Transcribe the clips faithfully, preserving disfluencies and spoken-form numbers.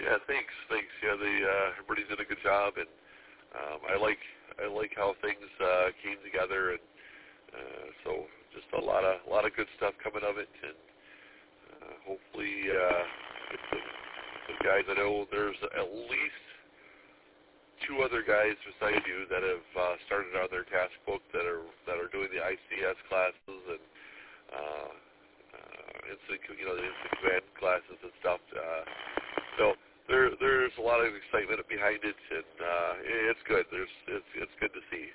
Yeah, thanks, thanks. Yeah, the uh, everybody did a good job, and um, I like I like how things uh, came together, and uh, so just a lot of a lot of good stuff coming of it, and uh, hopefully uh, get the, the guys. I know there's at least two other guys beside you that have uh, started on their task book that are that are doing the I C S classes and uh, uh, instant, you know, the instant command classes and stuff. Uh, so there there's a lot of excitement behind it, and uh, it's good. There's it's it's good to see.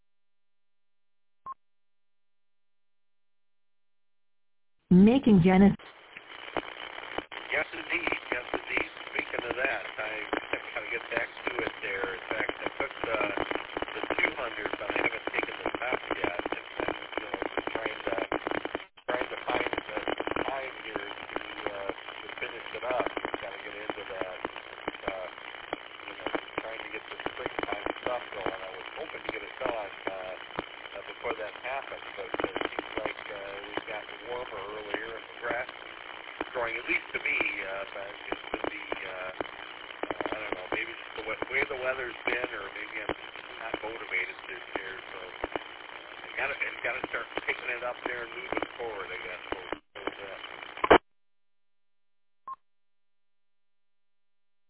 Making Genesis. Yes, indeed. Yes, indeed. Speaking of that, I got to get back to it there. In fact, I took the, the two hundred, but I haven't taken the test yet. And I'm, you know, just trying to, trying to find the time here to, uh, to finish it up. Got to get into that. Uh, you know, trying to get the springtime stuff going. I was hoping to get it done uh, uh, before that happened, but uh, it seems like uh, we've gotten warmer earlier and the grass growing, at least to me, uh, but it could be, uh, uh, I don't know, maybe just the way, way the weather's been, or maybe I'm not motivated this year, so I gotta, I gotta start picking it up there and moving forward, I guess, folks.